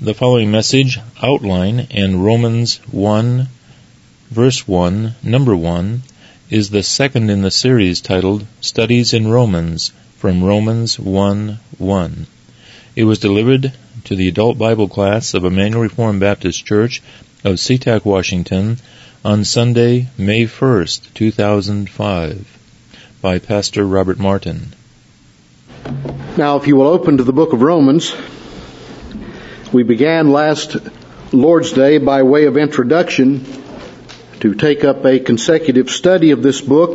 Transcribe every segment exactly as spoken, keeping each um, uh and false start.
The following message, outline, and Romans one, verse one, number one, is the second in the series titled Studies in Romans, from Romans one, one. It was delivered to the adult Bible class of Emmanuel Reformed Baptist Church of SeaTac, Washington, on Sunday, May first, two thousand five, by Pastor Robert Martin. Now, if you will open to the book of Romans, we began last Lord's Day by way of introduction to take up a consecutive study of this book.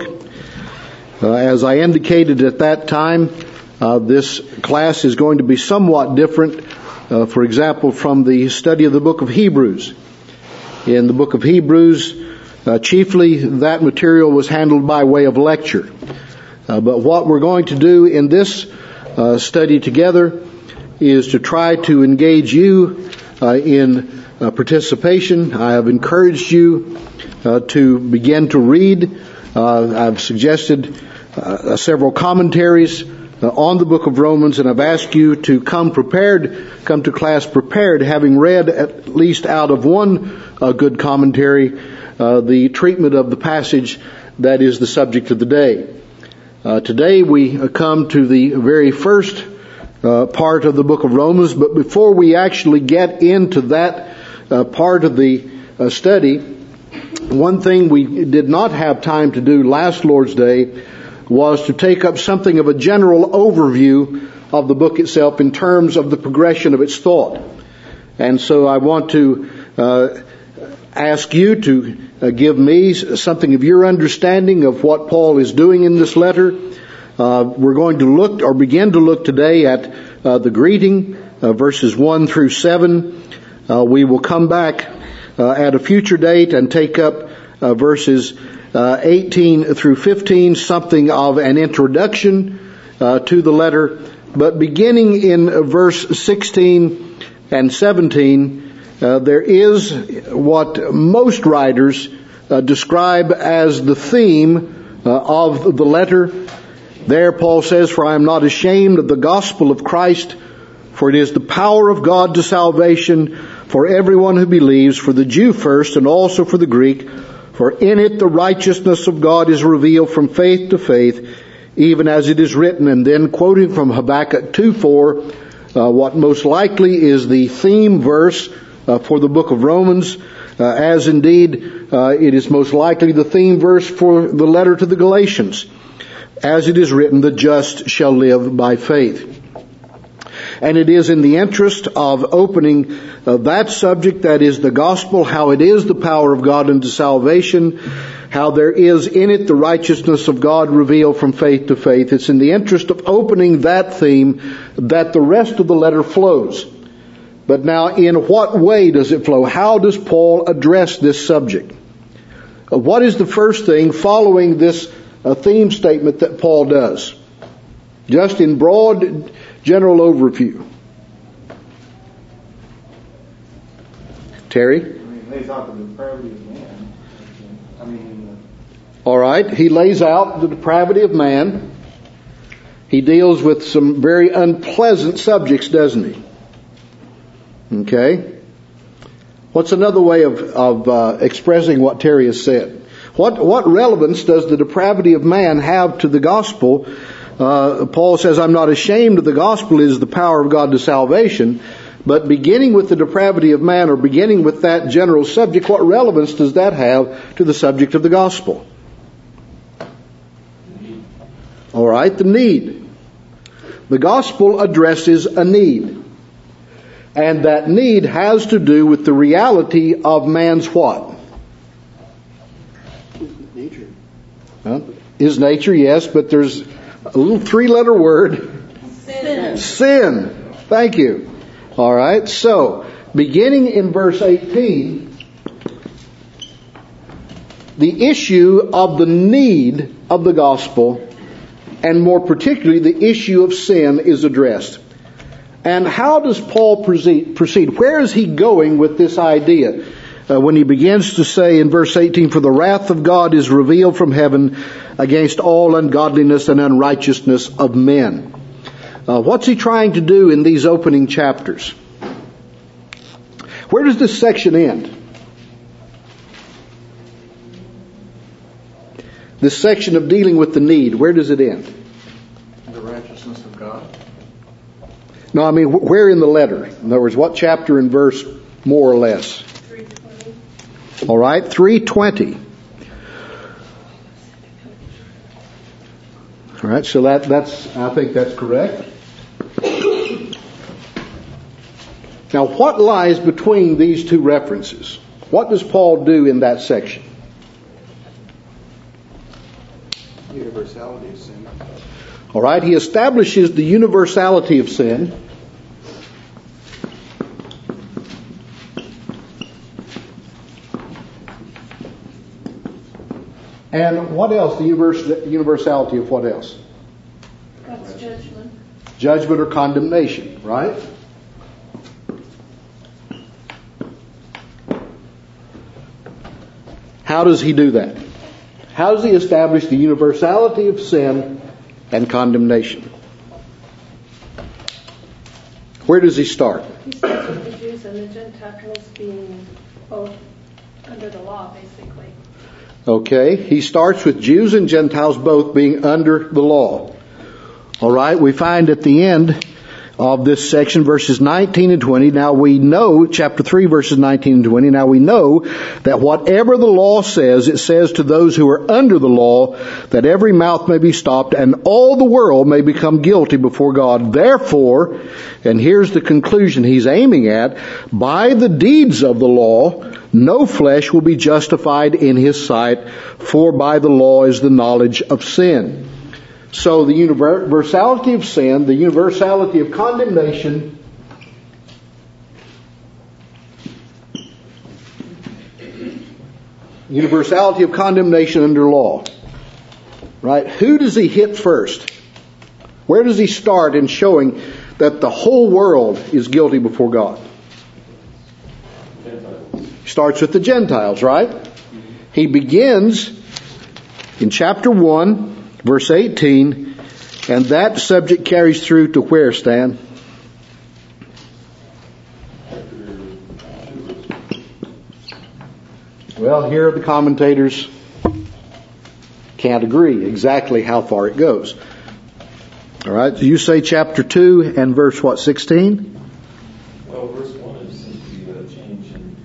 Uh, as I indicated at that time, uh, this class is going to be somewhat different, uh, for example, from the study of the book of Hebrews. In the book of Hebrews, uh, chiefly that material was handled by way of lecture. Uh, but what we're going to do in this uh, study together is to try to engage you uh, in uh, participation. I have encouraged you uh, to begin to read. Uh, I've suggested uh, several commentaries uh, on the book of Romans, and I've asked you to come prepared, come to class prepared, having read at least out of one uh, good commentary uh, the treatment of the passage that is the subject of the day. Uh, today we uh, come to the very first Uh, part of the book of Romans, but before we actually get into that uh, part of the uh, study, one thing we did not have time to do last Lord's Day was to take up something of a general overview of the book itself in terms of the progression of its thought. And so I want to uh, ask you to uh, give me something of your understanding of what Paul is doing in this letter. Uh, we're going to look, or begin to look today at uh, the greeting, uh, verses one through seven. Uh, we will come back uh, at a future date and take up uh, verses uh, eighteen through fifteen, something of an introduction uh, to the letter. But beginning in verse sixteen and seventeen, uh, there is what most writers uh, describe as the theme uh, of the letter. There Paul says, "For I am not ashamed of the gospel of Christ, for it is the power of God to salvation for everyone who believes, for the Jew first and also for the Greek. For in it the righteousness of God is revealed from faith to faith, even as it is written." And then quoting from Habakkuk two four, uh, what most likely is the theme verse uh, for the book of Romans, uh, as indeed uh, it is most likely the theme verse for the letter to the Galatians. As it is written, the just shall live by faith. And it is in the interest of opening uh, that subject, that is the gospel, how it is the power of God unto salvation, how there is in it the righteousness of God revealed from faith to faith. It's in the interest of opening that theme that the rest of the letter flows. But now, in what way does it flow? How does Paul address this subject? Uh, what is the first thing following this a theme statement that Paul does? Just in broad general overview. Terry? I mean, he lays out the depravity of man. I mean, all right, he lays out the depravity of man. He deals with some very unpleasant subjects, doesn't he? Okay. What's another way of, of uh, expressing what Terry has said? What, what relevance does the depravity of man have to the gospel? Uh, Paul says, "I'm not ashamed of the gospel, it is the power of God to salvation." But beginning with the depravity of man, or beginning with that general subject, what relevance does that have to the subject of the gospel? All right, the need. The gospel addresses a need. And that need has to do with the reality of man's what? nature. Huh? His nature, yes, but there's a little three-letter word. Sin. Sin. Thank you. All right, so beginning in verse eighteen, the issue of the need of the gospel, and more particularly the issue of sin, is addressed. And how does Paul proceed? Where is he going with this idea? Uh, when he begins to say in verse eighteen, "For the wrath of God is revealed from heaven against all ungodliness and unrighteousness of men." Uh, what's he trying to do in these opening chapters? Where does this section end? This section of dealing with the need, where does it end? The righteousness of God. No, I mean, where in the letter? In other words, what chapter and verse, more or less? three twenty. All right, three twenty. All right, so that, that's, I think that's correct. Now, what lies between these two references? What does Paul do in that section? Universality of sin. All right, he establishes the universality of sin. And what else? The univers- universality of what else? God's judgment. Judgment or condemnation, right? How does he do that? How does he establish the universality of sin and condemnation? Where does he start? He starts with the Jews and the Gentiles being both under the law, basically. Okay, he starts with Jews and Gentiles both being under the law. All right, we find at the end of this section, verses nineteen and twenty, now we know, chapter three, verses nineteen and twenty, now we know that whatever the law says, it says to those who are under the law, that every mouth may be stopped and all the world may become guilty before God. Therefore, and here's the conclusion he's aiming at, by the deeds of the law, no flesh will be justified in his sight, for by the law is the knowledge of sin. So the universality of sin, the universality of condemnation, universality of condemnation under law. Right? Who does he hit first? Where does he start in showing that the whole world is guilty before God? He starts with the Gentiles, right? He begins in chapter one, verse eighteen, and that subject carries through to where, Stan? Well, here the commentators can't agree exactly how far it goes. All right, so you say chapter two and verse what, sixteen? Well, verse one is simply a change in,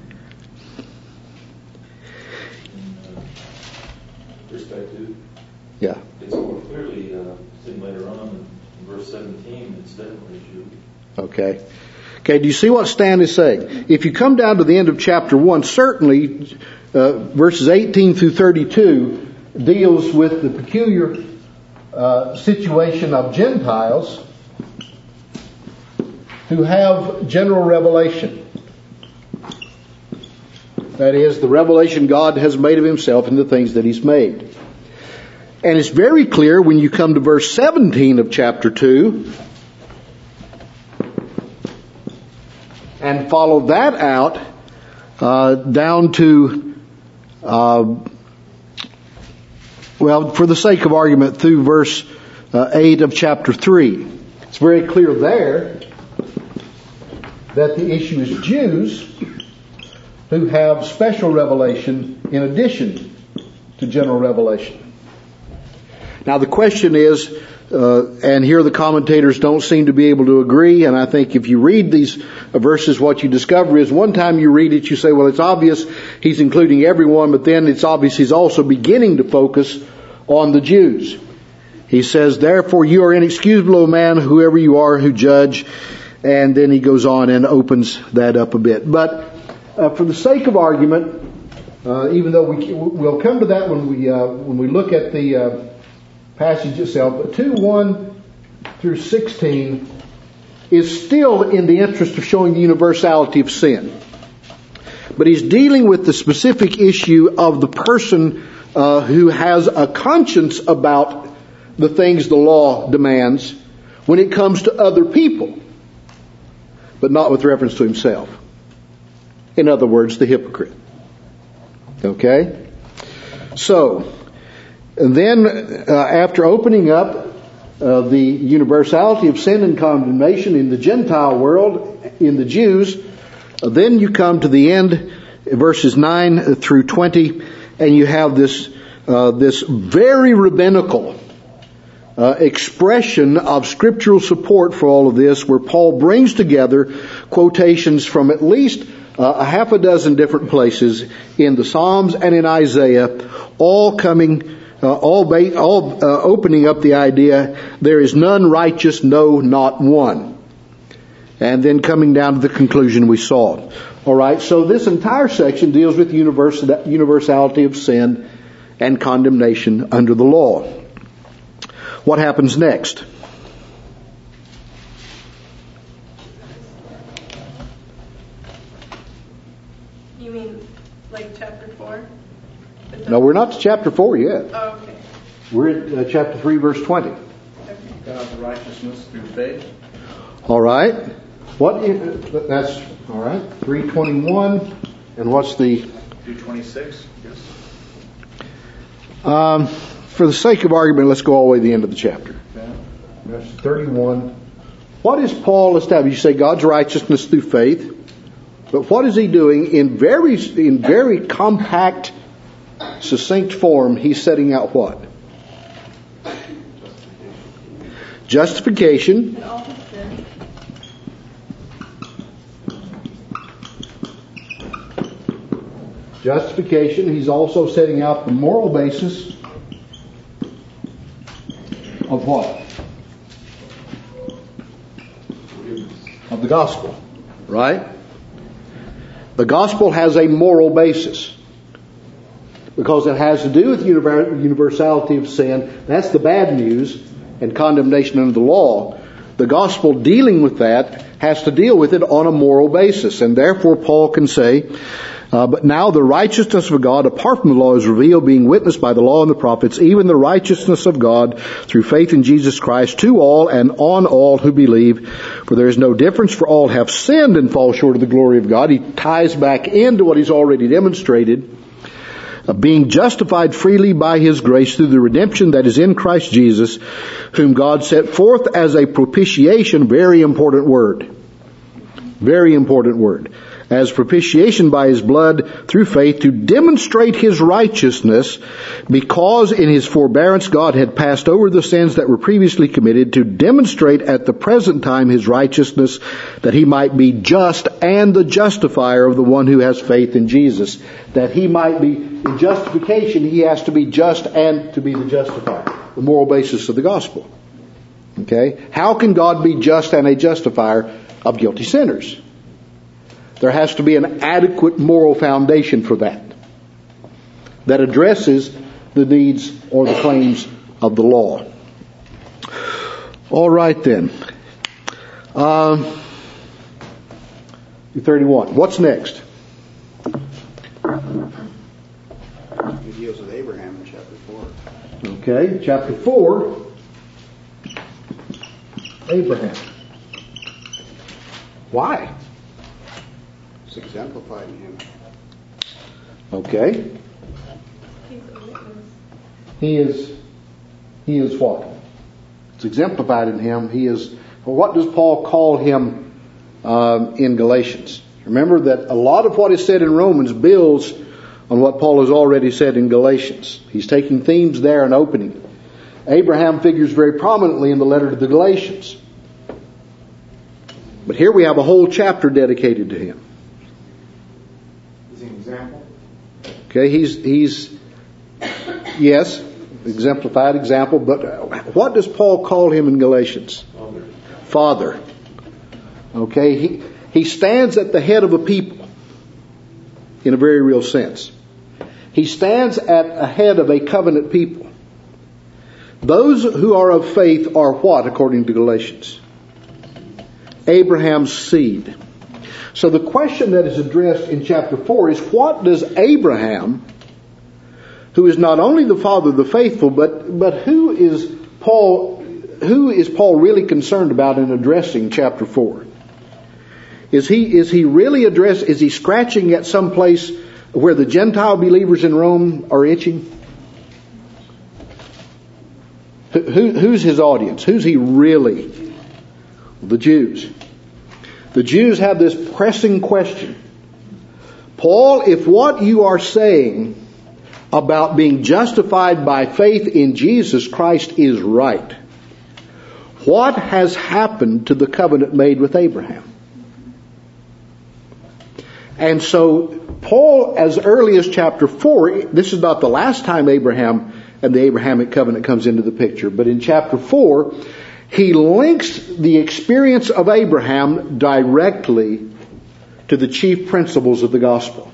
in uh, perspective. Yeah. It's more clearly uh, seen later on in verse seventeen. It's definitely Jew. Okay. Okay, do you see what Stan is saying? If you come down to the end of chapter one, certainly uh, verses eighteen through thirty-two deals with the peculiar uh, situation of Gentiles who have general revelation. That is, the revelation God has made of himself in the things that he's made. And it's very clear when you come to verse seventeen of chapter two and follow that out uh, down to, uh, well, for the sake of argument, through verse uh, eight of chapter three. It's very clear there that the issue is Jews who have special revelation in addition to general revelation. Now the question is, uh, and here the commentators don't seem to be able to agree, and I think if you read these verses, what you discover is one time you read it, you say, well, it's obvious he's including everyone, but then it's obvious he's also beginning to focus on the Jews. He says, therefore you are inexcusable, O man, whoever you are who judge, and then he goes on and opens that up a bit. But uh, for the sake of argument, uh, even though we, we'll come to that when we, uh, when we look at the uh, passage itself, but two, one through sixteen is still in the interest of showing the universality of sin. But he's dealing with the specific issue of the person uh, who has a conscience about the things the law demands when it comes to other people, but not with reference to himself. In other words, the hypocrite. Okay? So, and then, uh, after opening up uh, the universality of sin and condemnation in the Gentile world, in the Jews, Then you come to the end, verses nine through twenty, and you have this uh, this very rabbinical uh, expression of scriptural support for all of this, where Paul brings together quotations from at least uh, a half a dozen different places in the Psalms and in Isaiah, all coming, uh, all, ba- all uh, opening up the idea, there is none righteous, no, not one. And then coming down to the conclusion we saw. All right, so this entire section deals with the universality of sin and condemnation under the law. What happens next? You mean like chapter four? No, we're not to chapter four yet. Oh, okay. We're at uh, chapter three, verse twenty. Okay. God's righteousness through faith. All right. What? Is, that's all right. three twenty-one, and what's the? two twenty-six. Yes. Um, for the sake of argument, let's go all the way to the end of the chapter. Yeah. Verse thirty-one. What is Paul established? You say God's righteousness through faith, but what is he doing in very in very compact, succinct form? He's setting out what? Justification. And all the sin. Justification. He's also setting out the moral basis of what? Of the gospel. Right? The gospel has a moral basis because it has to do with the universality of sin. That's the bad news and condemnation under the law. The gospel dealing with that has to deal with it on a moral basis. And therefore Paul can say, uh, but now the righteousness of God apart from the law is revealed, being witnessed by the law and the prophets, even the righteousness of God through faith in Jesus Christ to all and on all who believe. For there is no difference, for all have sinned and fall short of the glory of God. He ties back into what he's already demonstrated. Uh, being justified freely by His grace through the redemption that is in Christ Jesus, whom God set forth as a propitiation, very important word, very important word, as propitiation by His blood through faith to demonstrate His righteousness, because in His forbearance God had passed over the sins that were previously committed, to demonstrate at the present time His righteousness, that He might be just and the justifier of the one who has faith in Jesus. That He might be, in justification, He has to be just and to be the justifier. The moral basis of the gospel. Okay? How can God be just and a justifier of guilty sinners? There has to be an adequate moral foundation for that, that addresses the needs or the claims of the law. All right then. Um, thirty-one. What's next? He deals with Abraham in chapter four. Okay, chapter four. Abraham. Why? It's exemplified in him. Okay. He's a witness. He is, he is what? It's exemplified in him. He is, well, what does Paul call him um, in Galatians? Remember that a lot of what is said in Romans builds on what Paul has already said in Galatians. He's taking themes there and opening. Abraham figures very prominently in the letter to the Galatians. But here we have a whole chapter dedicated to him. Is he an example? Okay, he's, he's, yes, exemplified example, but what does Paul call him in Galatians? Father. Father. Okay, he, he stands at the head of a people in a very real sense. He stands at the head of a covenant people. Those who are of faith are what, according to Galatians? Abraham's seed. So the question that is addressed in chapter four is, what does Abraham, who is not only the father of the faithful, but but who is Paul who is Paul really concerned about in addressing chapter four? Is he is he really address is he scratching at some place where the Gentile believers in Rome are itching? Who, who's his audience? Who's he really? The Jews. The Jews have this pressing question. Paul, if what you are saying about being justified by faith in Jesus Christ is right, what has happened to the covenant made with Abraham? And so Paul, as early as chapter four, this is not the last time Abraham and the Abrahamic covenant comes into the picture, but in chapter four, he links the experience of Abraham directly to the chief principles of the gospel.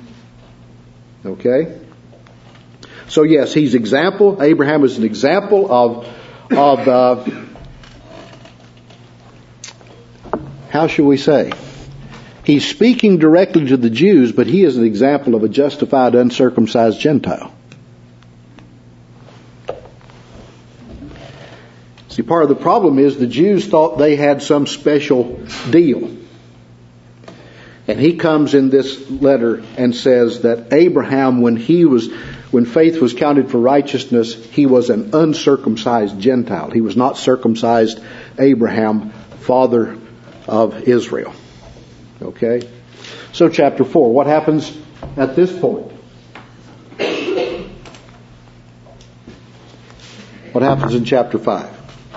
Okay? So yes, he's example. Abraham is an example of, of uh, how shall we say? He's speaking directly to the Jews, but he is an example of a justified, uncircumcised Gentile. See, part of the problem is the Jews thought they had some special deal. And he comes in this letter and says that Abraham, when he was, when faith was counted for righteousness, he was an uncircumcised Gentile. He was not circumcised Abraham, father of Israel. Okay? So chapter four, what happens at this point? What happens in chapter five?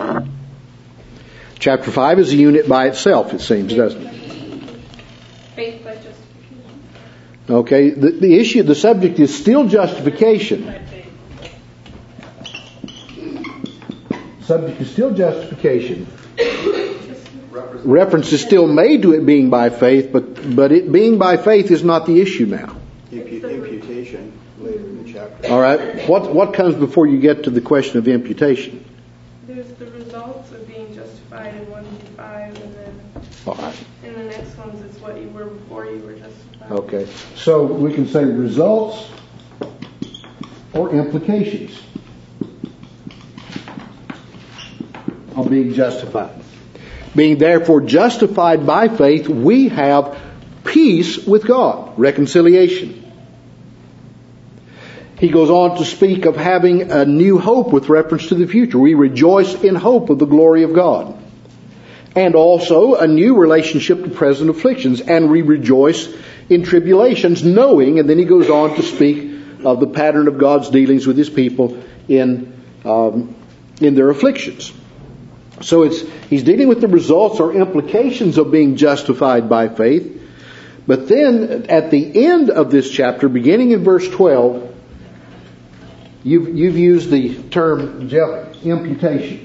Chapter five is a unit by itself, it seems, doesn't it? Faith by justification. Okay, the, the issue, the subject is still justification. Subject is still justification. Reference is still made to it being by faith, but but it being by faith is not the issue now. Impu- imputation later in the chapter. All right, what what comes before you get to the question of imputation? There's the results of being justified in one through five, and then All right. in the next ones it's what you were before you were justified. Okay, so we can say results or implications of being justified. Being therefore justified by faith, we have peace with God, reconciliation. He goes on to speak of having a new hope with reference to the future. We rejoice in hope of the glory of God. And also a new relationship to present afflictions. And we rejoice in tribulations, knowing, and then he goes on to speak of the pattern of God's dealings with his people in, um, in their afflictions. So it's he's dealing with the results or implications of being justified by faith. But then at the end of this chapter, beginning in verse twelve, you've, you've used the term imputation.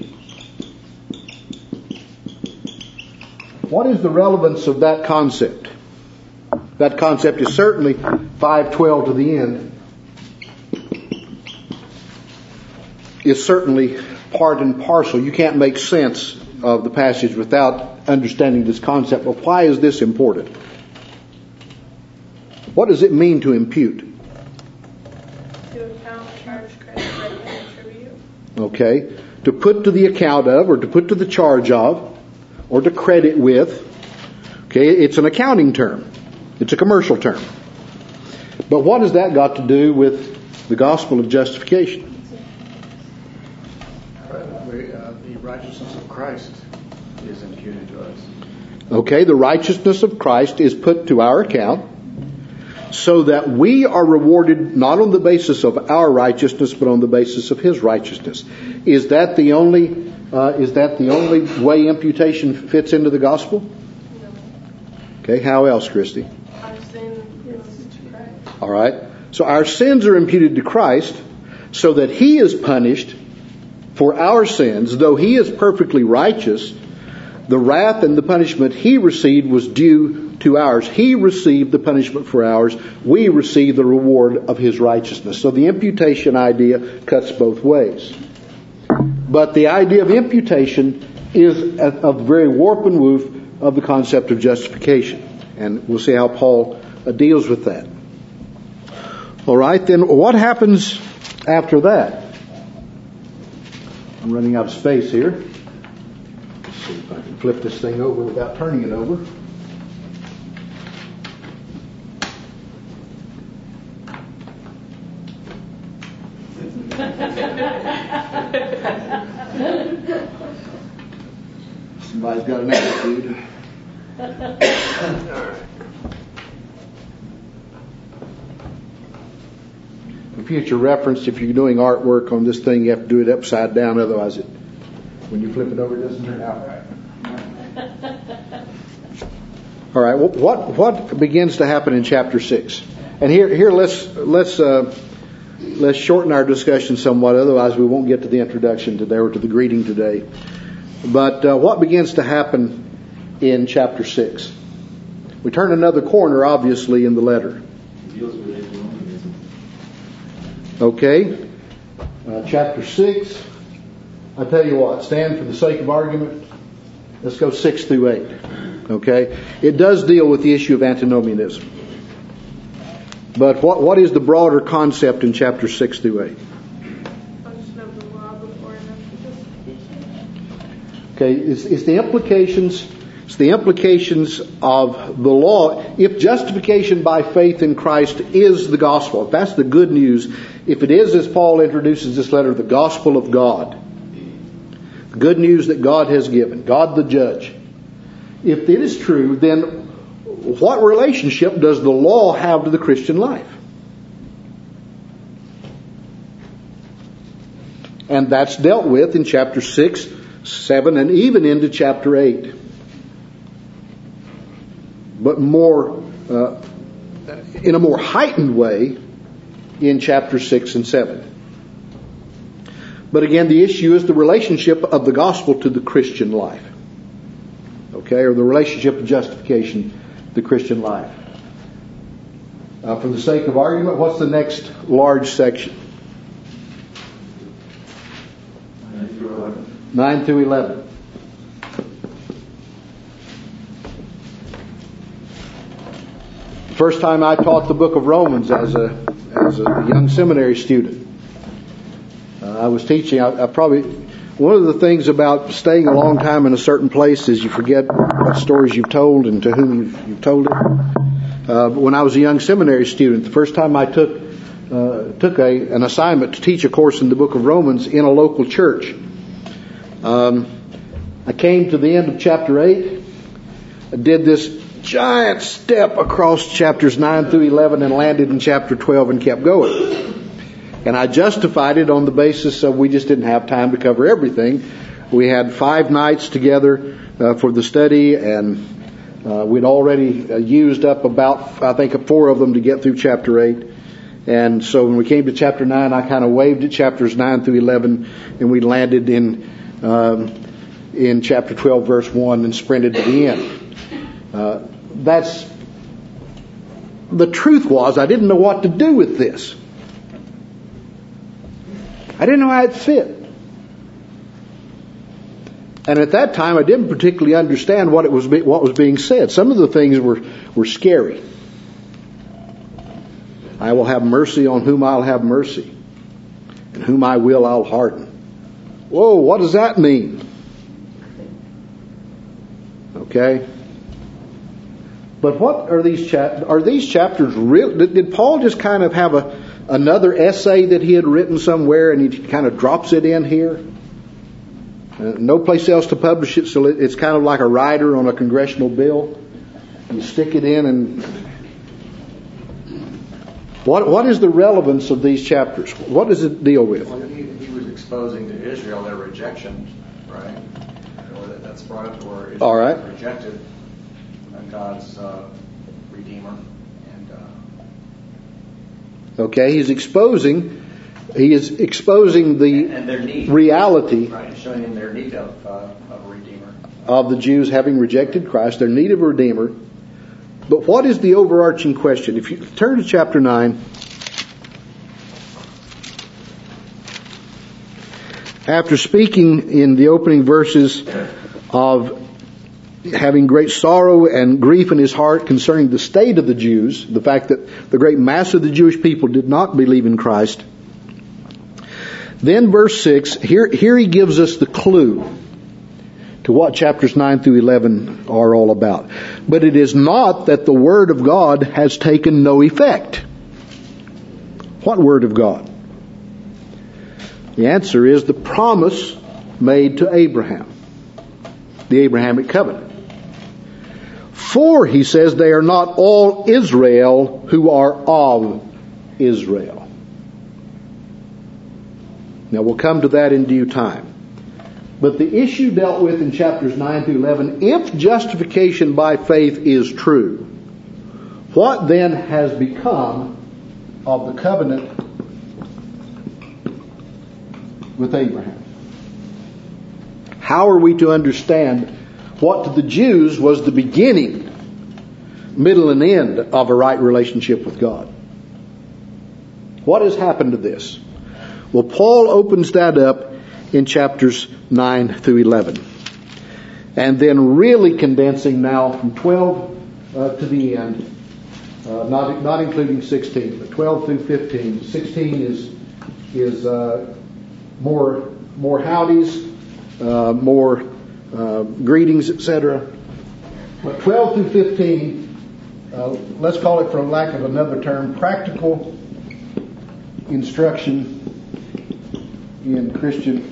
What is the relevance of that concept? That concept is certainly five twelve to the end. Is certainly part and parcel. You can't make sense of the passage without understanding this concept. Well, why is this important? What does it mean to impute? To account, charge, credit, reckon, and attribute. Okay. To put to the account of, or to put to the charge of, or to credit with. Okay, it's an accounting term. It's a commercial term. But what has that got to do with the gospel of justification? Uh, the righteousness of Christ is imputed to us. Okay, the righteousness of Christ is put to our account so that we are rewarded not on the basis of our righteousness but on the basis of His righteousness. Is that the only uh, is that the only way imputation fits into the gospel? No. Okay, how else, Christy? Our sin is to Christ. All right. So our sins are imputed to Christ so that He is punished for our sins. Though He is perfectly righteous, the wrath and the punishment He received was due to ours. He received the punishment for ours. We receive the reward of His righteousness. So the imputation idea cuts both ways. But the idea of imputation is a, a very warp and woof of the concept of justification. And we'll see how Paul uh, deals with that. All right, then what happens after that? I'm running out of space here. Let's see if I can flip this thing over without turning it over. Somebody's got an attitude. For future reference, if you're doing artwork on this thing, you have to do it upside down, otherwise it, when you flip it over, it doesn't turn out right. All right, what what begins to happen in chapter six? And here here let's let's uh, let's shorten our discussion somewhat. Otherwise, we won't get to the introduction today or to the greeting today. But uh, what begins to happen in chapter six? We turn another corner, obviously, in the letter. Okay, uh, chapter six. I tell you what, stand for the sake of argument. Let's go six through eight. Okay, it does deal with the issue of antinomianism. But what what is the broader concept in chapter six through eight? Function of the law before and after justification. Okay, it's, it's the implications. It's the implications of the law. If justification by faith in Christ is the gospel, if that's the good news, if it is, as Paul introduces this letter, the gospel of God, the good news that God has given, God the judge. If it is true, then what relationship does the law have to the Christian life? And that's dealt with in chapter six, seven, and even into chapter eight. But more, uh, in a more heightened way in chapter six and seven. But again, the issue is the relationship of the gospel to the Christian life. Okay, or the relationship of justification to the Christian life. Uh, for the sake of argument, what's the next large section? nine through eleven. nine through eleven. First time I taught the book of Romans as a as a young seminary student, uh, I was teaching. I, I probably one of the things about staying a long time in a certain place is you forget what stories you've told and to whom you've, you've told it. Uh, but when I was a young seminary student, the first time I took uh, took a, an assignment to teach a course in the book of Romans in a local church, um, I came to the end of chapter eight. I did this giant step across chapters nine through eleven and landed in chapter twelve and kept going. And I justified it on the basis of we just didn't have time to cover everything. We had five nights together uh, for the study, and uh, we'd already uh, used up about, I think, four of them to get through chapter eight. And so when we came to chapter nine, I kind of waved at chapters nine through eleven, and we landed in um, in chapter twelve, verse one, and sprinted to the end. Uh, that's the truth was I didn't know what to do with this. I didn't know how it fit. And at that time I didn't particularly understand what it was what was being said. Some of the things were, were scary. I will have mercy on whom I'll have mercy, and whom I will I'll harden. Whoa, what does that mean? Okay. But what are these chap- are these chapters real? Did, did Paul just kind of have a another essay that he had written somewhere and he kind of drops it in here? Uh, no place else to publish it, so it's kind of like a rider on a congressional bill. You stick it in, and what what is the relevance of these chapters? What does it deal with? Well, he, he was exposing to Israel their rejection, right? Or that, that's brought up to where Israel All right. rejected God's uh, Redeemer. And uh, Okay, he's exposing, he is exposing the and their need, reality, right? Showing them their need of, uh, of a Redeemer, of the Jews having rejected Christ, their need of a Redeemer. But what is the overarching question? If you turn to chapter nine, after speaking in the opening verses of having great sorrow and grief in his heart concerning the state of the Jews, the fact that the great mass of the Jewish people did not believe in Christ. Then verse six, here, here he gives us the clue to what chapters nine through eleven are all about. But it is not that the Word of God has taken no effect. What Word of God? The answer is the promise made to Abraham, the Abrahamic covenant. For, he says, they are not all Israel who are of Israel. Now we'll come to that in due time. But the issue dealt with in chapters nine through eleven, if justification by faith is true, what then has become of the covenant with Abraham? How are we to understand what to the Jews was the beginning, middle, and end of a right relationship with God? What has happened to this? Well, Paul opens that up in chapters nine through eleven. And then really condensing now from twelve uh, to the end, uh, not not including sixteen, but twelve through fifteen. sixteen is is uh, more more howdies, uh, more uh, greetings, et cetera. But twelve through fifteen, uh, let's call it, for lack of another term, practical instruction in Christian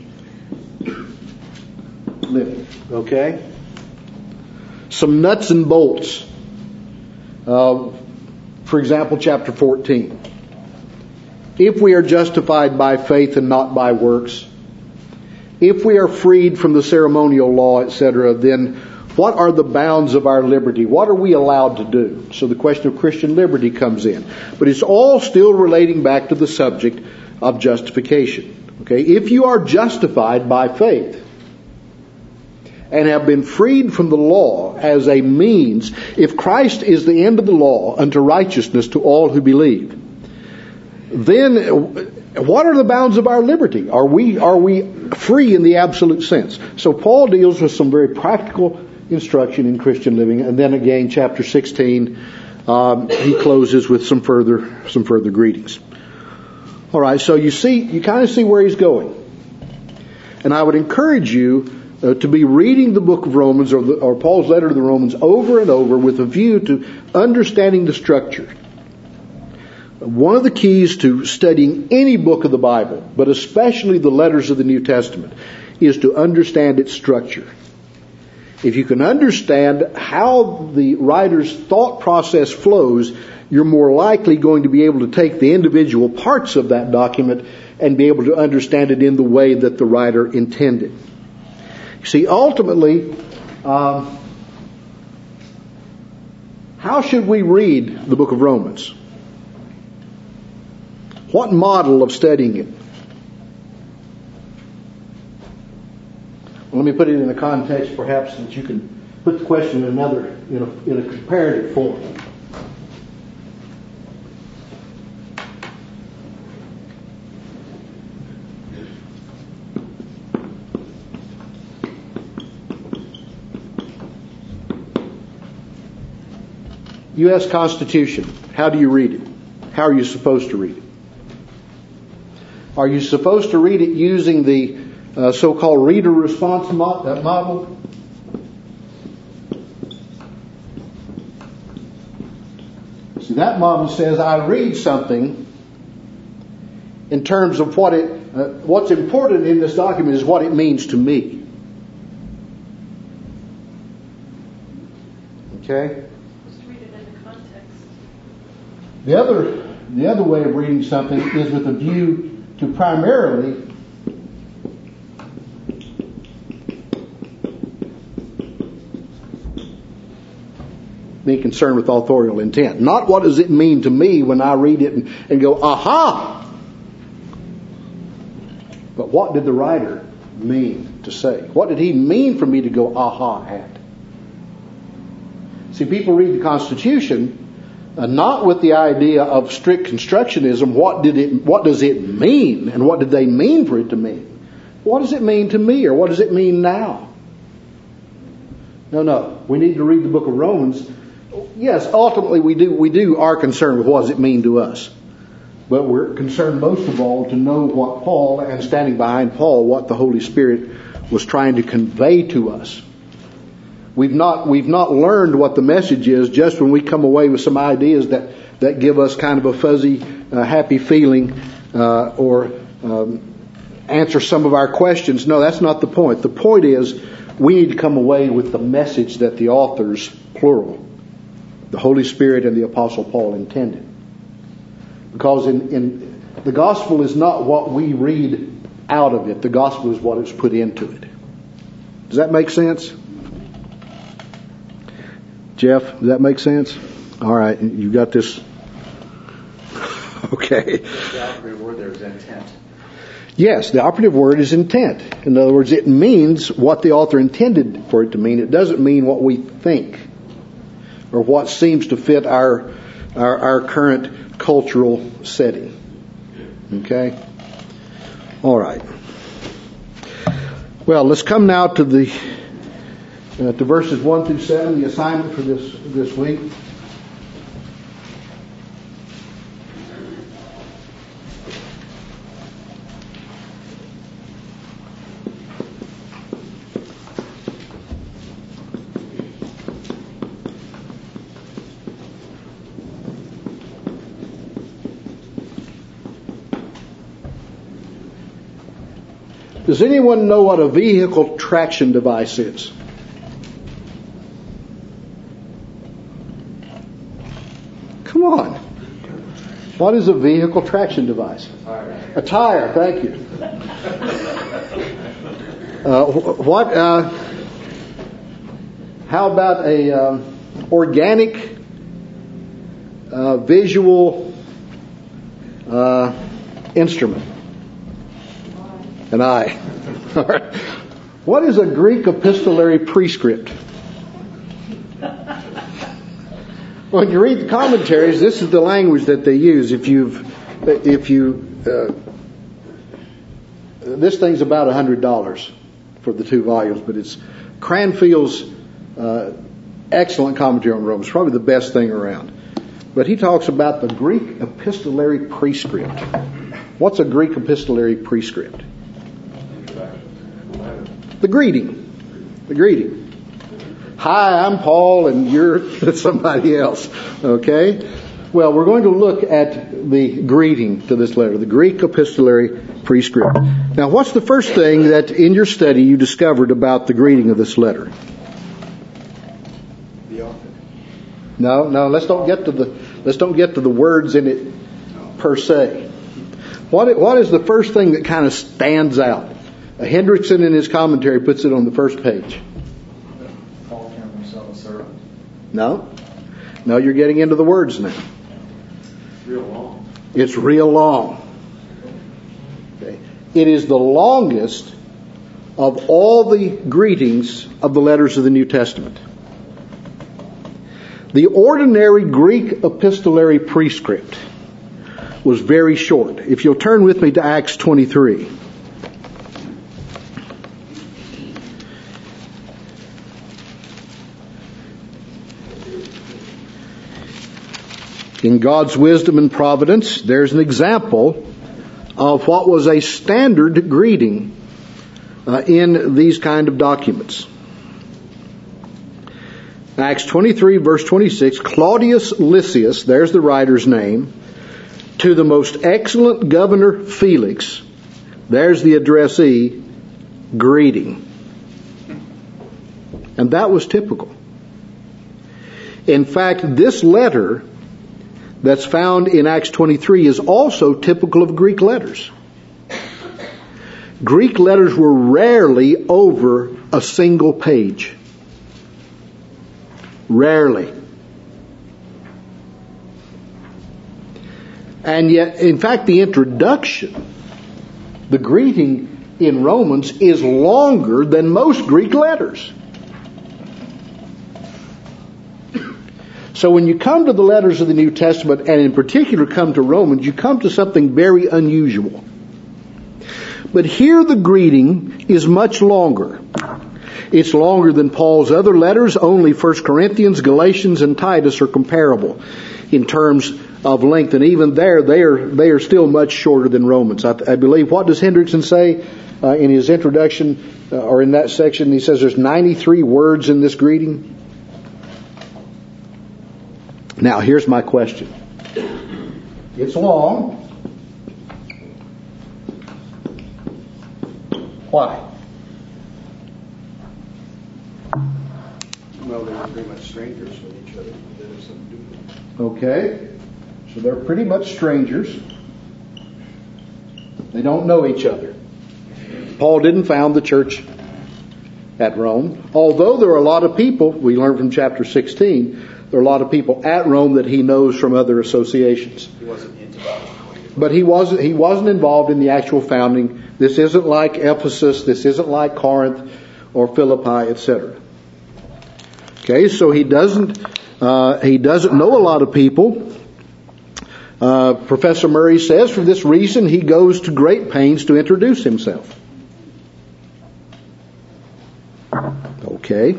living. Okay? Some nuts and bolts. Uh, for example, chapter fourteen. If we are justified by faith and not by works, if we are freed from the ceremonial law, et cetera, then what are the bounds of our liberty? What are we allowed to do? So the question of Christian liberty comes in. But it's all still relating back to the subject of justification. Okay? If you are justified by faith and have been freed from the law as a means, if Christ is the end of the law unto righteousness to all who believe, then what are the bounds of our liberty? Are we are we free in the absolute sense? So Paul deals with some very practical instruction in Christian living, and then again, chapter sixteen, um, he closes with some further some further greetings. All right, so you see, you kind of see where he's going, and I would encourage you uh, to be reading the book of Romans or, the, or Paul's letter to the Romans over and over with a view to understanding the structure. One of the keys to studying any book of the Bible, but especially the letters of the New Testament, is to understand its structure. If you can understand how the writer's thought process flows, you're more likely going to be able to take the individual parts of that document and be able to understand it in the way that the writer intended. You see, ultimately, um, how should we read the book of Romans? What model of studying it? Well, let me put it in a context, perhaps, that you can put the question in another, in a, in a comparative form. U S Constitution. How do you read it? How are you supposed to read it? Are you supposed to read it using the uh, so-called reader response mo- uh, model? See, that model says I read something in terms of what it, uh, what's important in this document is what it means to me. Okay? Just read it in the context. The other, the other way of reading something is with a view to primarily being concerned with authorial intent. Not what does it mean to me when I read it and, and go, aha! But what did the writer mean to say? What did he mean for me to go, aha, at? See, people read the Constitution Uh, not with the idea of strict constructionism. What did it? What does it mean, and what did they mean for it to mean? What does it mean to me, or what does it mean now? No, no. We need to read the book of Romans. Yes, ultimately we do. We do are concerned with what does it mean to us, but we're concerned most of all to know what Paul, and standing behind Paul, what the Holy Spirit was trying to convey to us. We've not we've not learned what the message is just when we come away with some ideas that, that give us kind of a fuzzy, uh, happy feeling, uh, or um, answer some of our questions. No, that's not the point. The point is we need to come away with the message that the authors plural, the Holy Spirit and the Apostle Paul intended. Because in, in the gospel is not what we read out of it. The gospel is what is put into it. Does that make sense? Jeff, does that make sense? All right, you got this. Okay. The operative word there is intent. Yes, the operative word is intent. In other words, it means what the author intended for it to mean. It doesn't mean what we think or what seems to fit our our, our current cultural setting. Okay? All right. Well, let's come now to the uh, to verses one through seven, the assignment for this this week. Does anyone know what a vehicle traction device is? Come on. What is a vehicle traction device? Tire. A tire, thank you. Uh, what? Uh, how about a um, organic uh, visual uh, instrument? An eye. All right. What is a Greek epistolary prescript? When you read the commentaries, this is the language that they use. If you've, if you, uh, this thing's about a hundred dollars for the two volumes, but it's Cranfield's uh, excellent commentary on Romans, probably the best thing around. But he talks about the Greek epistolary prescript. What's a Greek epistolary prescript? The greeting. The greeting. Hi, I'm Paul and you're somebody else. Okay? Well, we're going to look at the greeting to this letter, the Greek epistolary prescript. Now, what's the first thing that in your study you discovered about the greeting of this letter? The author. No, no, let's don't get to the let's don't get to the words in it per se. What what is the first thing that kind of stands out? Hendrickson in his commentary puts it on the first page. Paul counted himself a servant. No. No, you're getting into the words now. It's real long. It's real long. Okay. It is the longest of all the greetings of the letters of the New Testament. The ordinary Greek epistolary prescript was very short. If you'll turn with me to Acts twenty-three. In God's wisdom and providence, there's an example of what was a standard greeting uh, in these kind of documents. Acts twenty-three, verse twenty-six, Claudius Lysias, there's the writer's name, to the most excellent governor Felix, there's the addressee, greeting. And that was typical. In fact, this letter that's found in Acts twenty-three is also typical of Greek letters. Greek letters were rarely over a single page. Rarely. And yet, in fact, the introduction, the greeting in Romans is longer than most Greek letters. So when you come to the letters of the New Testament, and in particular come to Romans, you come to something very unusual. But here the greeting is much longer. It's longer than Paul's other letters. Only First Corinthians, Galatians, and Titus are comparable in terms of length. And even there, they are they are still much shorter than Romans. I, I believe, what does Hendrickson say uh, in his introduction, uh, or in that section? He says there's ninety-three words in this greeting. Now, here's my question. It's long. Why? Well, they were pretty much strangers with each other. They have something to do with it. Okay? So they're pretty much strangers. They don't know each other. Paul didn't found the church at Rome. Although there are a lot of people, we learned from chapter sixteen, there are a lot of people at Rome that he knows from other associations. He wasn't intimate. But he wasn't, he wasn't involved in the actual founding. This isn't like Ephesus. This isn't like Corinth or Philippi, et cetera. Okay, so he doesn't, uh, he doesn't know a lot of people. Uh, Professor Murray says for this reason he goes to great pains to introduce himself. Okay.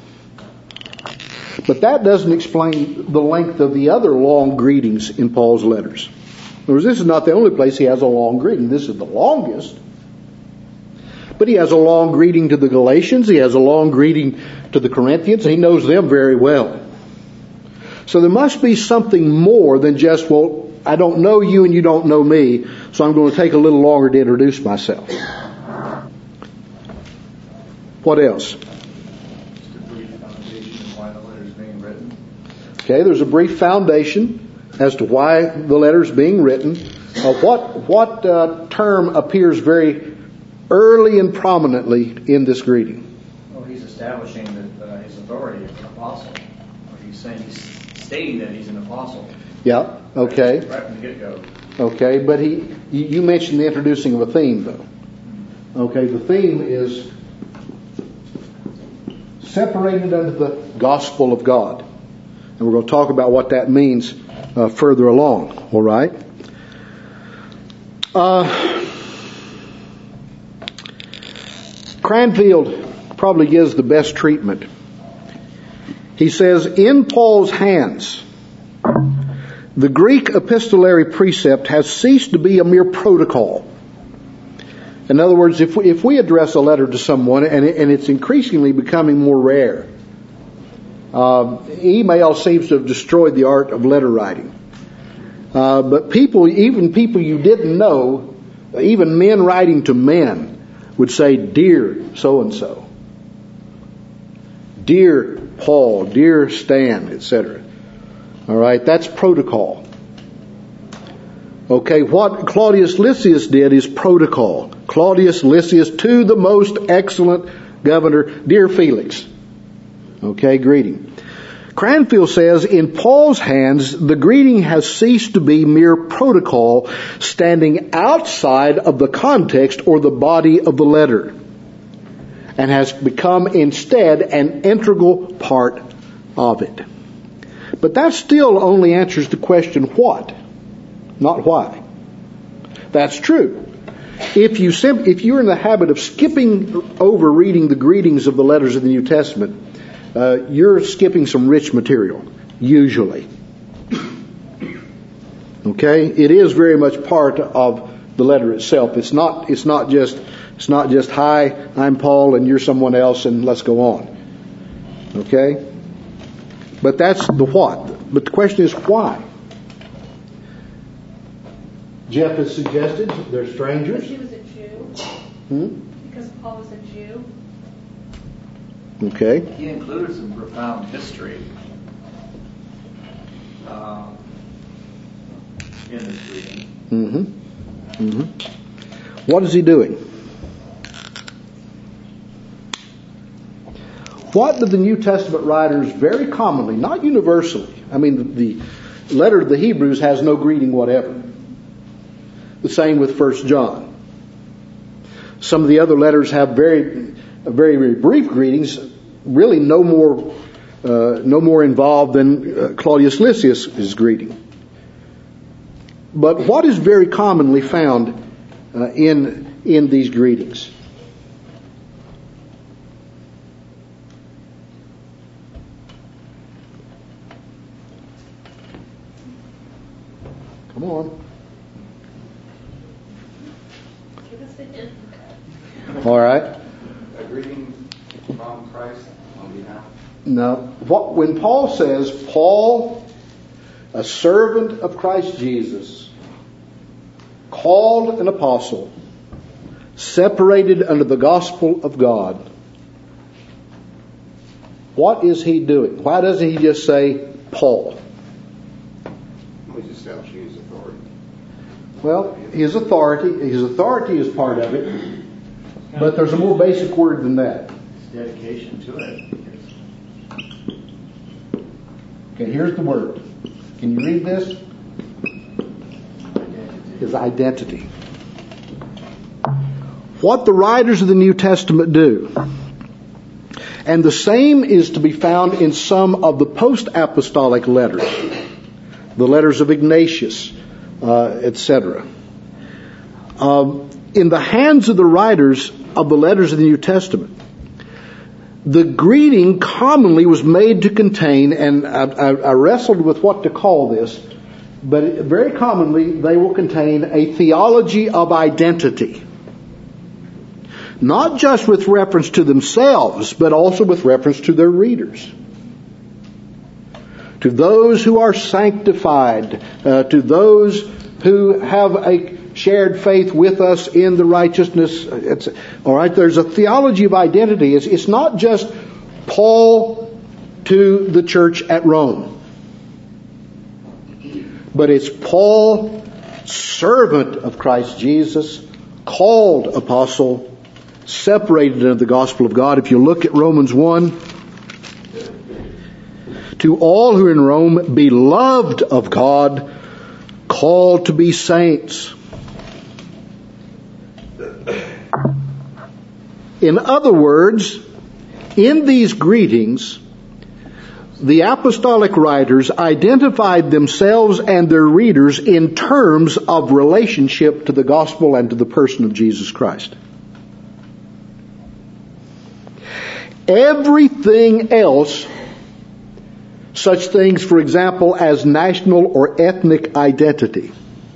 But that doesn't explain the length of the other long greetings in Paul's letters. In other words, this is not the only place he has a long greeting. This is the longest. But he has a long greeting to the Galatians. He has a long greeting to the Corinthians. He knows them very well. So there must be something more than just, well, I don't know you and you don't know me, so I'm going to take a little longer to introduce myself. What else? Just a brief foundation of why the letter is being written. Okay, there's a brief foundation as to why the letter is being written. Uh, what what uh, term appears very early and prominently in this greeting? Well, he's establishing that uh, his authority as an apostle. Or he's saying he's stating that he's an apostle. Yeah. Okay. Right from the get-go. Okay, but he you, you mentioned the introducing of a theme, though. Okay, the theme is separated under the gospel of God. And we're going to talk about what that means uh, further along. All right? Uh, Cranfield probably gives the best treatment. He says, in Paul's hands, the Greek epistolary precept has ceased to be a mere protocol. In other words, if we, if we address a letter to someone, and, it, and it's increasingly becoming more rare, uh, email seems to have destroyed the art of letter writing. Uh, but people, even people you didn't know, even men writing to men, would say, "Dear so-and-so," "Dear Paul," "Dear Stan," et cetera. All right, that's protocol. Okay, what Claudius Lysias did is protocol. Claudius Lysias, to the most excellent governor, dear Felix. Okay, greeting. Cranfield says, in Paul's hands, the greeting has ceased to be mere protocol, standing outside of the context or the body of the letter, and has become instead an integral part of it. But that still only answers the question, what? Not why. That's true. If you sim- if you're in the habit of skipping over reading the greetings of the letters of the New Testament, uh, you're skipping some rich material, usually. Okay? It is very much part of the letter itself. It's not it's not just it's not just, hi, I'm Paul and you're someone else and let's go on. Okay? But that's the what. But the question is why? Jeff has suggested they're strangers. Because he was a Jew. Hmm? Because Paul was a Jew. Okay. He included some profound history uh, in this reading. Mm-hmm. Mm-hmm. What is he doing? What do the New Testament writers very commonly, not universally, I mean the, the letter to the Hebrews has no greeting whatever. The same with First John. Some of the other letters have very, very, very brief greetings, really no more, uh, no more involved than uh, Claudius Lysias' greeting. But what is very commonly found uh, in in these greetings? Come on. All right. A greeting from Christ on behalf. Now, what, when Paul says, Paul, a servant of Christ Jesus, called an apostle, separated under the gospel of God, What is he doing? Why doesn't he just say Paul? Well, he establishes his authority. Well, his authority, his authority is part of it, but there's a more basic word than that. It's dedication to it. Okay, here's the word. Can you read this? His identity. What the writers of the New Testament do, and the same is to be found in some of the post-apostolic letters, the letters of Ignatius, uh, et cetera. Um, in the hands of the writers of the letters of the New Testament, the greeting commonly was made to contain, and I, I, I wrestled with what to call this, but very commonly they will contain a theology of identity. Not just with reference to themselves, but also with reference to their readers. To those who are sanctified, uh, to those who have a shared faith with us in the righteousness. It's, all right, there's a theology of identity. It's, it's not just Paul to the church at Rome, but it's Paul, servant of Christ Jesus, called apostle, separated into the gospel of God. If you look at Romans one, to all who are in Rome, beloved of God, called to be saints. In other words, in these greetings, the apostolic writers identified themselves and their readers in terms of relationship to the gospel and to the person of Jesus Christ. Everything else, such things, for example, as national or ethnic identity,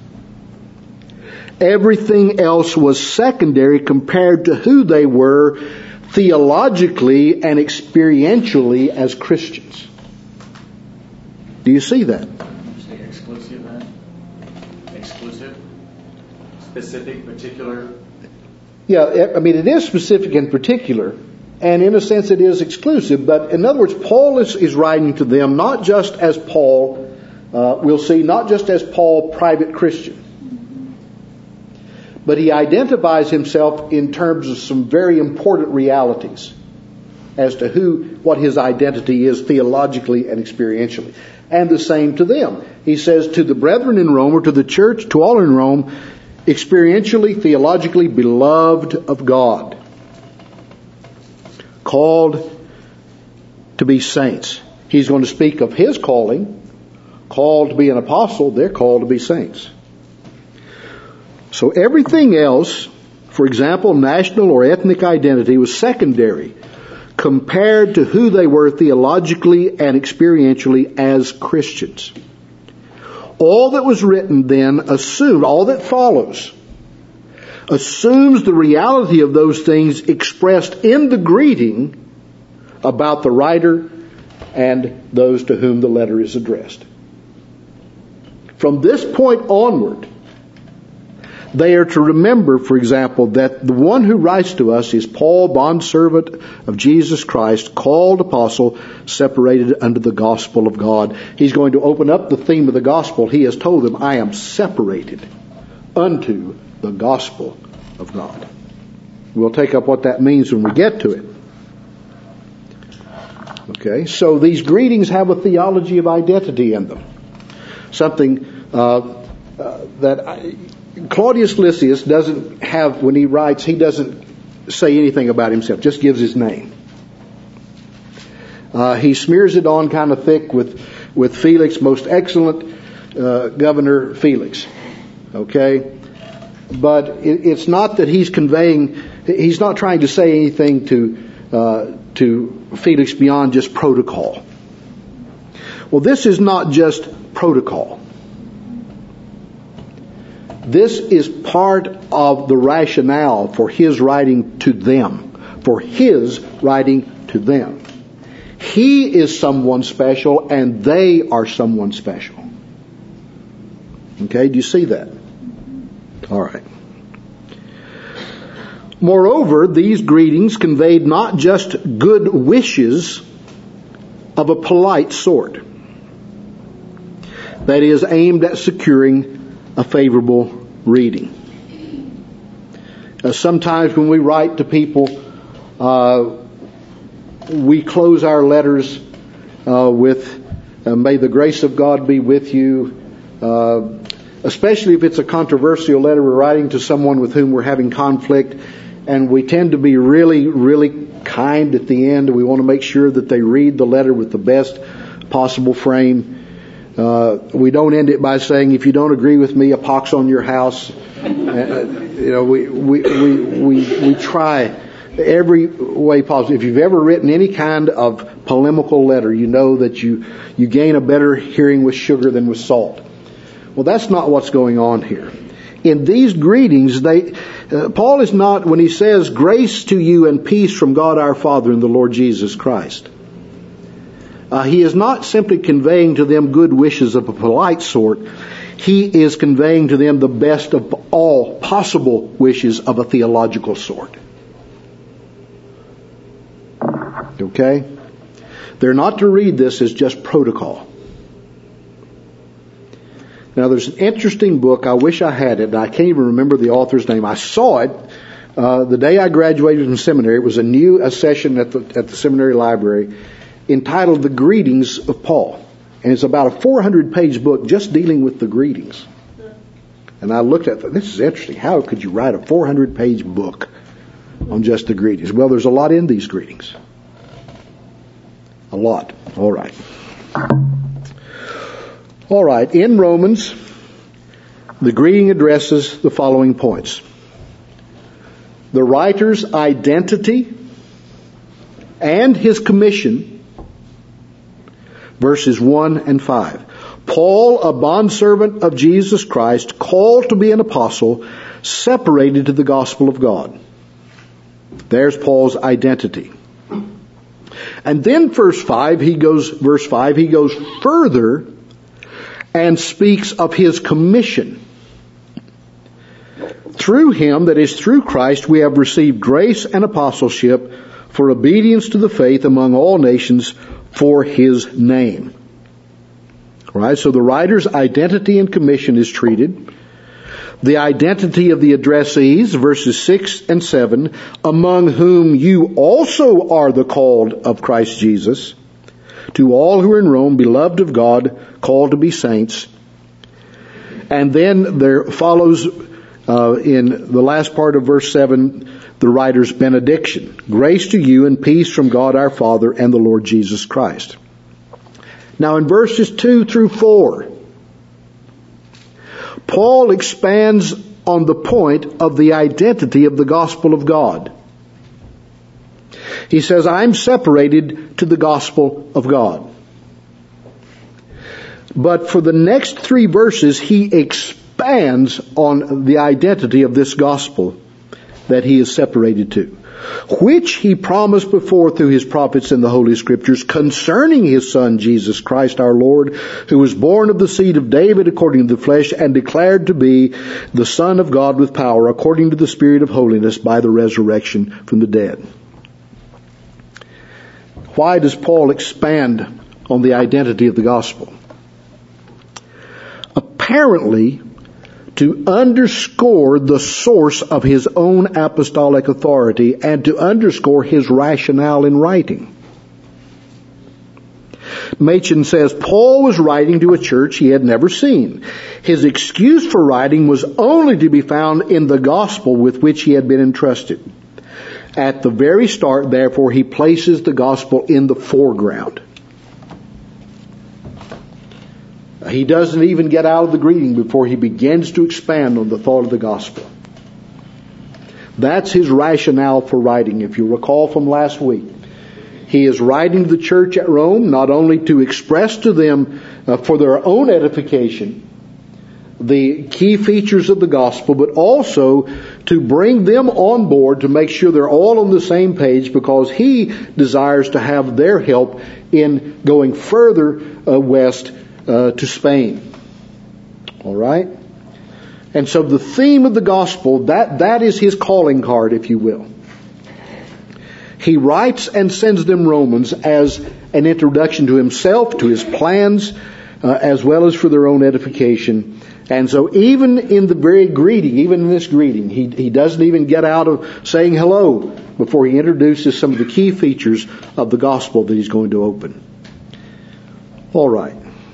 everything else was secondary compared to who they were theologically and experientially as Christians. Do you see that? You say exclusive then? Exclusive? Specific, particular? Yeah, I mean, it is specific and particular, and in a sense it is exclusive, but in other words, Paul is, is writing to them not just as Paul, uh, we'll see, not just as Paul, private Christian, but he identifies himself in terms of some very important realities as to who, what his identity is theologically and experientially. And the same to them. He says to the brethren in Rome, or to the church, to all in Rome, experientially, theologically beloved of God, called to be saints. He's going to speak of his calling, called to be an apostle, they're called to be saints. So everything else, for example, national or ethnic identity, was secondary compared to who they were theologically and experientially as Christians. All that was written then assumed, all that follows, assumes the reality of those things expressed in the greeting about the writer and those to whom the letter is addressed. From this point onward, they are to remember, for example, that the one who writes to us is Paul, bondservant of Jesus Christ, called apostle, separated unto the gospel of God. He's going to open up the theme of the gospel. He has told them, I am separated unto the gospel of God. We'll take up what that means when we get to it. Okay, so these greetings have a theology of identity in them. Something uh, uh, that I, Claudius Lysias doesn't have, when he writes, he doesn't say anything about himself, just gives his name. Uh, he smears it on kind of thick with, with Felix, most excellent uh, Governor Felix. Okay? But it, it's not that he's conveying, he's not trying to say anything to, uh, to Felix beyond just protocol. Well, this is not just protocol. This is part of the rationale for his writing to them, for his writing to them. He is someone special and they are someone special. Okay, do you see that? All right. Moreover, these greetings conveyed not just good wishes of a polite sort. That is, aimed at securing a favorable reading. Uh, sometimes when we write to people, uh, we close our letters uh, with, uh, may the grace of God be with you, uh, especially if it's a controversial letter we're writing to someone with whom we're having conflict, and we tend to be really, really kind at the end. We want to make sure that they read the letter with the best possible frame. Uh, we don't end it by saying, if you don't agree with me, a pox on your house. Uh, you know, we, we, we, we, we try every way possible. If you've ever written any kind of polemical letter, you know that you, you gain a better hearing with sugar than with salt. Well, that's not what's going on here. In these greetings, they, uh, Paul is not, when he says, grace to you and peace from God our Father and the Lord Jesus Christ, Uh, he is not simply conveying to them good wishes of a polite sort. He is conveying to them the best of all possible wishes of a theological sort. Okay? They're not to read this as just protocol. Now, there's an interesting book. I wish I had it, and I can't even remember the author's name. I saw it uh, the day I graduated from seminary. It was a new a session at the at the seminary library, entitled The Greetings of Paul. And it's about a four hundred page book just dealing with the greetings. And I looked at it, this is interesting. How could you write a four hundred page book on just the greetings? Well, there's a lot in these greetings. A lot. All right. All right. In Romans, the greeting addresses the following points. The writer's identity and his commission, verses one and five. Paul, a bondservant of Jesus Christ, called to be an apostle, separated to the gospel of God. There's Paul's identity. And then verse five, he goes, verse five, he goes further and speaks of his commission. Through him, that is through Christ, we have received grace and apostleship for obedience to the faith among all nations, for his name. All right, so the writer's identity and commission is treated. The identity of the addressees, verses six and seven, among whom you also are the called of Christ Jesus, to all who are in Rome, beloved of God, called to be saints. And then there follows, uh, in the last part of verse seven, the writer's benediction. Grace to you and peace from God our Father and the Lord Jesus Christ. Now in verses two through four, Paul expands on the point of the identity of the gospel of God. He says, I'm separated to the gospel of God. But for the next three verses, he expands on the identity of this gospel that he is separated to, which he promised before through his prophets in the Holy Scriptures concerning his Son, Jesus Christ our Lord, who was born of the seed of David according to the flesh and declared to be the Son of God with power according to the Spirit of holiness by the resurrection from the dead. Why does Paul expand on the identity of the gospel? Apparently, to underscore the source of his own apostolic authority and to underscore his rationale in writing. Machen says Paul was writing to a church he had never seen. His excuse for writing was only to be found in the gospel with which he had been entrusted. At the very start, therefore, he places the gospel in the foreground. He doesn't even get out of the greeting before he begins to expand on the thought of the gospel. That's his rationale for writing. If you recall from last week, he is writing to the church at Rome not only to express to them uh, for their own edification the key features of the gospel, but also to bring them on board to make sure they're all on the same page, because he desires to have their help in going further uh, west Uh, to Spain. All right? And so the theme of the gospel, that, that is his calling card, if you will. He writes and sends them Romans as an introduction to himself, to his plans, uh, as well as for their own edification. And so even in the very greeting, even in this greeting, he, he doesn't even get out of saying hello before he introduces some of the key features of the gospel that he's going to open. All right.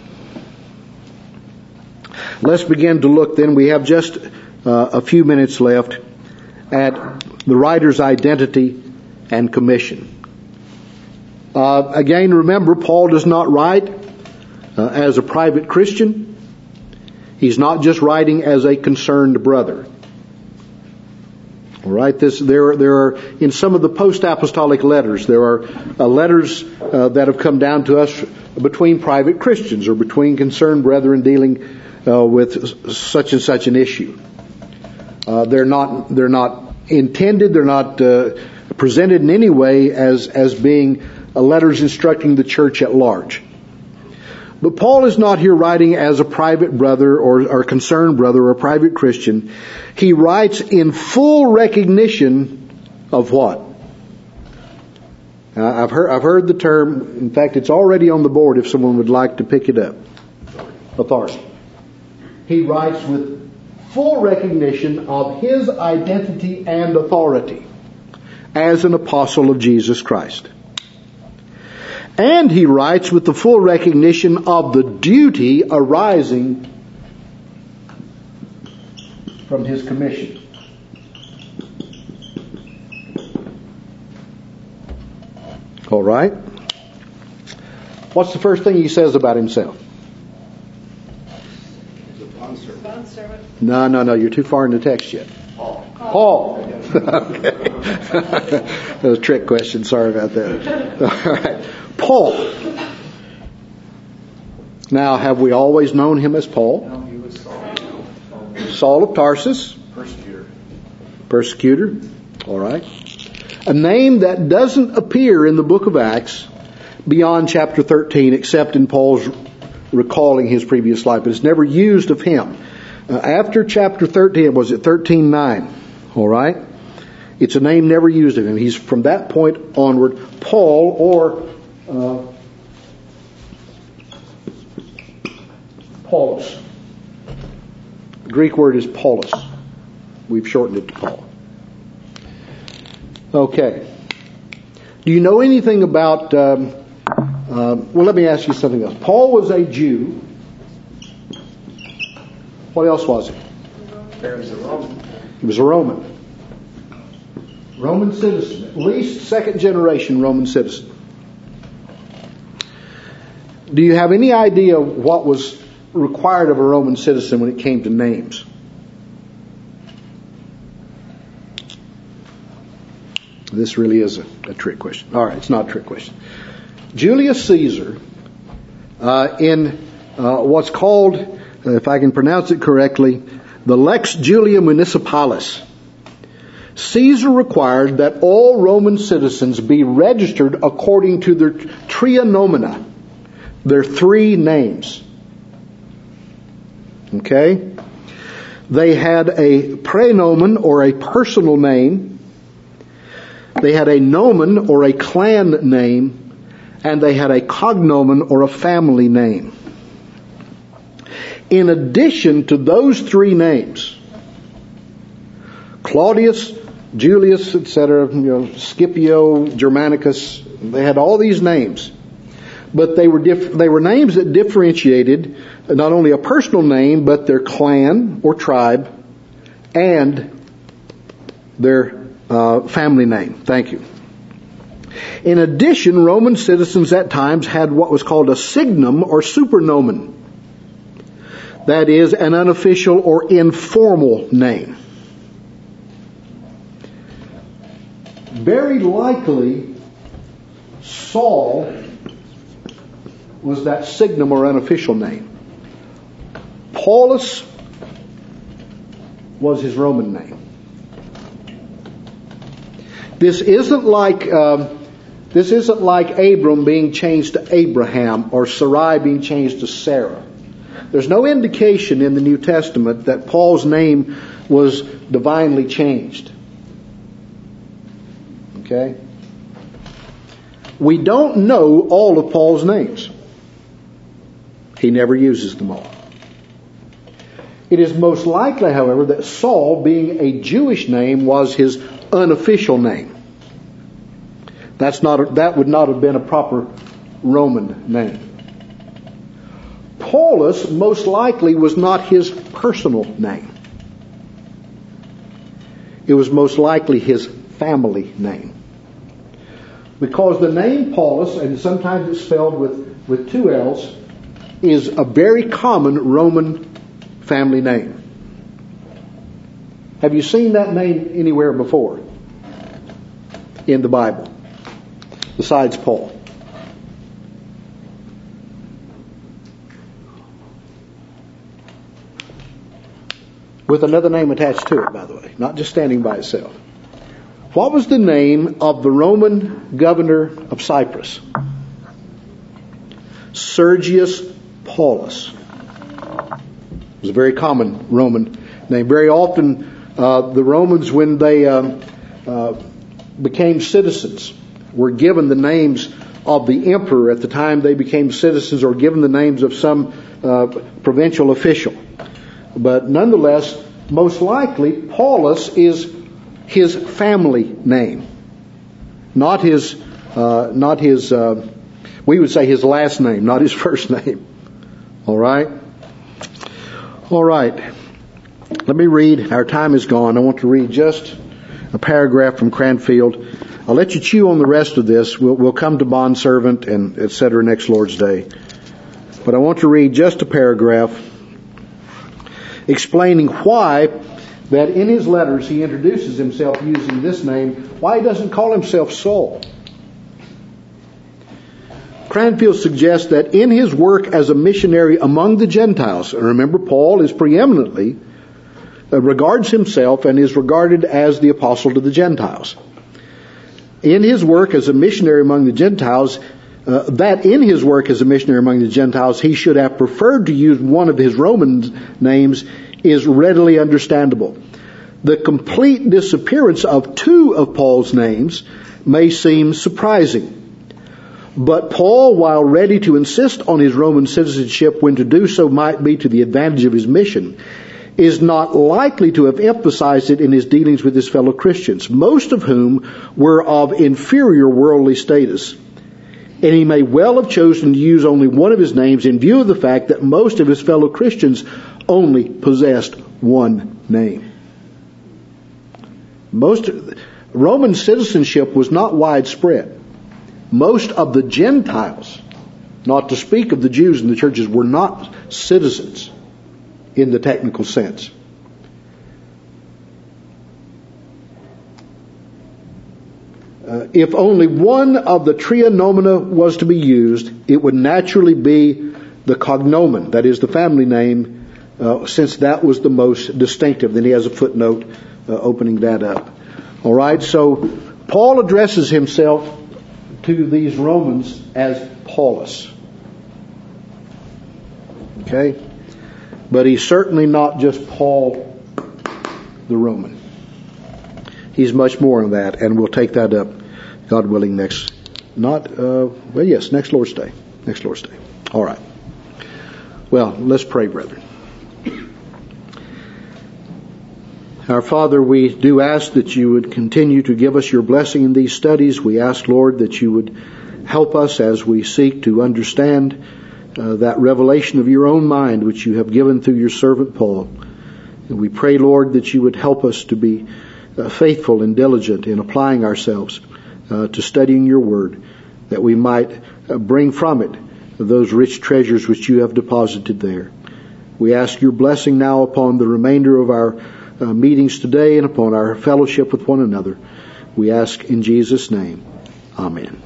Let's begin to look then. We have just uh, a few minutes left at the writer's identity and commission. Uh, again, remember, Paul does not write uh, as a private Christian. He's not just writing as a concerned brother. All right. This there there are in some of the post-apostolic letters there are uh, letters uh, that have come down to us between private Christians or between concerned brethren dealing uh, with such and such an issue. Uh, they're not they're not intended. They're not uh, presented in any way as as being uh, letters instructing the church at large. But Paul is not here writing as a private brother or, or concerned brother or a private Christian. He writes in full recognition of what? Uh, I've heard I've heard the term. In fact, it's already on the board if someone would like to pick it up. Authority. He writes with full recognition of his identity and authority as an apostle of Jesus Christ. And he writes with the full recognition of the duty arising from his commission. All right. What's the first thing he says about himself? He's a bondservant. Bondservant. No, no, no. You're too far in the text yet. Paul. Paul. Okay. That was a trick question. Sorry about that. All right. Paul. Now, have we always known him as Paul? No, he was Saul. Saul of Tarsus. Persecutor. Persecutor. All right. A name that doesn't appear in the book of Acts beyond chapter thirteen, except in Paul's recalling his previous life, but it's never used of him. Uh, after chapter thirteen, was it thirteen nine? All right. It's a name never used of him. He's from that point onward Paul or uh, Paulus. The Greek word is Paulus. We've shortened it to Paul. Okay. Do you know anything about... Um, uh, well, let me ask you something else. Paul was a Jew. What else was he? He was a Roman. He was a Roman. Roman citizen. At least second generation Roman citizen. Do you have any idea what was required of a Roman citizen when it came to names? This really is a, a trick question. All right, it's not a trick question. Julius Caesar, uh, in uh, what's called, uh, if I can pronounce it correctly, the Lex Julia Municipalis, Caesar required that all Roman citizens be registered according to their tria nomina, their three names. Okay? They had a praenomen or a personal name. They had a nomen or a clan name. And they had a cognomen or a family name. In addition to those three names, Claudius, Julius, et cetera, you know, Scipio, Germanicus, they had all these names. But they were diff- they were names that differentiated not only a personal name, but their clan or tribe and their uh, family name. Thank you. In addition, Roman citizens at times had what was called a signum or supernomen. That is, an unofficial or informal name. Very likely, Saul was that signum or unofficial name. Paulus was his Roman name. This isn't like um, this isn't like Abram being changed to Abraham or Sarai being changed to Sarah. There's no indication in the New Testament that Paul's name was divinely changed. Okay? We don't know all of Paul's names. He never uses them all. It is most likely, however, that Saul, being a Jewish name, was his unofficial name. That's not a, that would not have been a proper Roman name. Paulus most likely was not his personal name. It was most likely his family name. Because the name Paulus, and sometimes it's spelled with, with two L's, is a very common Roman family name. Have you seen that name anywhere before in the Bible besides Paul? With another name attached to it, by the way, not just standing by itself. What was the name of the Roman governor of Cyprus? Sergius Paulus. It was a very common Roman name. Very often, uh, the Romans, when they um, uh, became citizens, were given the names of the emperor at the time they became citizens, or given the names of some uh, provincial official. But nonetheless, most likely, Paulus is his family name, not his, uh, not his. Uh, we would say his last name, not his first name. All right, all right. Let me read. Our time is gone. I want to read just a paragraph from Cranfield. I'll let you chew on the rest of this. We'll, we'll come to bondservant and et cetera next Lord's Day. But I want to read just a paragraph explaining why that in his letters he introduces himself using this name, why he doesn't call himself Saul. Cranfield suggests that in his work as a missionary among the Gentiles, and remember Paul is preeminently, uh, regards himself and is regarded as the apostle to the Gentiles. In his work as a missionary among the Gentiles, uh, that in his work as a missionary among the Gentiles, he should have preferred to use one of his Roman names is readily understandable. The complete disappearance of two of Paul's names may seem surprising. But Paul, while ready to insist on his Roman citizenship when to do so might be to the advantage of his mission, is not likely to have emphasized it in his dealings with his fellow Christians, most of whom were of inferior worldly status. And he may well have chosen to use only one of his names in view of the fact that most of his fellow Christians only possessed one name. Most Roman citizenship was not widespread. Most of the Gentiles, not to speak of the Jews in the churches, were not citizens in the technical sense. Uh, if only one of the trianomina was to be used, it would naturally be the cognomen, that is the family name, uh, since that was the most distinctive. Then he has a footnote uh, opening that up. All right, so Paul addresses himself to these Romans as Paulus. Okay? But he's certainly not just Paul the Roman. He's much more than that, and we'll take that up, God willing, next, not, uh, well, yes, next Lord's Day. Next Lord's Day. All right. Well, let's pray, brethren. Our Father, we do ask that you would continue to give us your blessing in these studies. We ask, Lord, that you would help us as we seek to understand uh, that revelation of your own mind which you have given through your servant Paul. And we pray, Lord, that you would help us to be uh, faithful and diligent in applying ourselves uh, to studying your word, that we might uh, bring from it those rich treasures which you have deposited there. We ask your blessing now upon the remainder of our Uh, meetings today and upon our fellowship with one another. We ask in Jesus' name. Amen.